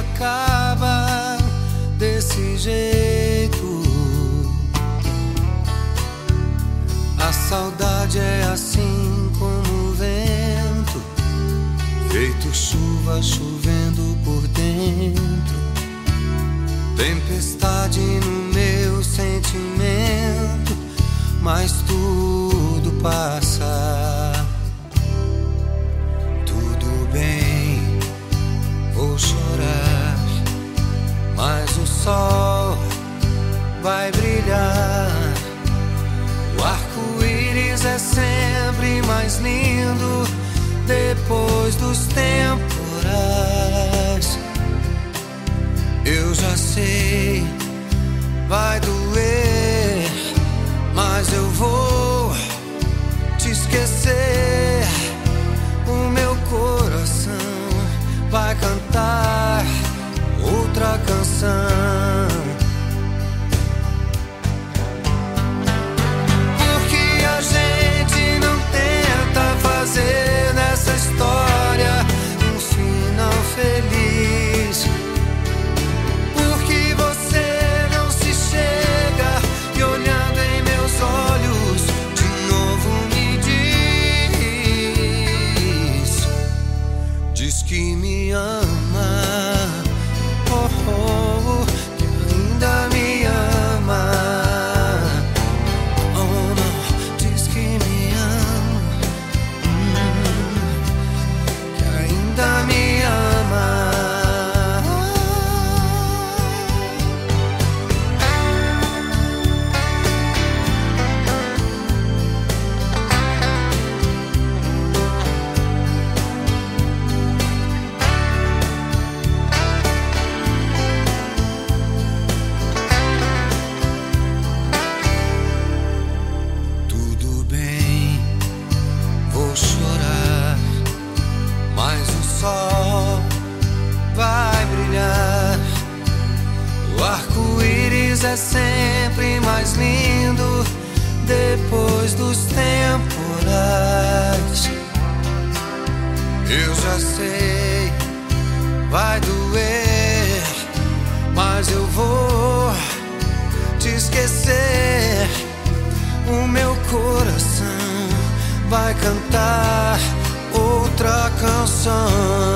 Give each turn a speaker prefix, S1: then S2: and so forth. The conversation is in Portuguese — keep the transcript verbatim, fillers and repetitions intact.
S1: acaba desse jeito. A saudade é assim como o vento, feito chuva chovendo por dentro. Tempestade no meu sentimento, mas tudo passa. Tudo bem, vou chorar, mas o sol vai brilhar. O arco-íris é sempre mais lindo depois dos temporais. Eu já sei, vai doer, mas eu vou te esquecer. O meu coração vai cantar outra canção. Porque a gente não tenta fazer nessa história um final feliz. Porque você não se chega e olhando em meus olhos de novo me diz, diz que me ama, oh, oh, que ainda me ama. Oh não, diz que me ama, hum, que ainda me ama. Tudo bem, vou chorar, mas o sol vai brilhar. O arco-íris é sempre mais lindo depois dos temporais. Eu já sei, vai doer, mas eu vou te esquecer. O meu coração vai cantar outra canção.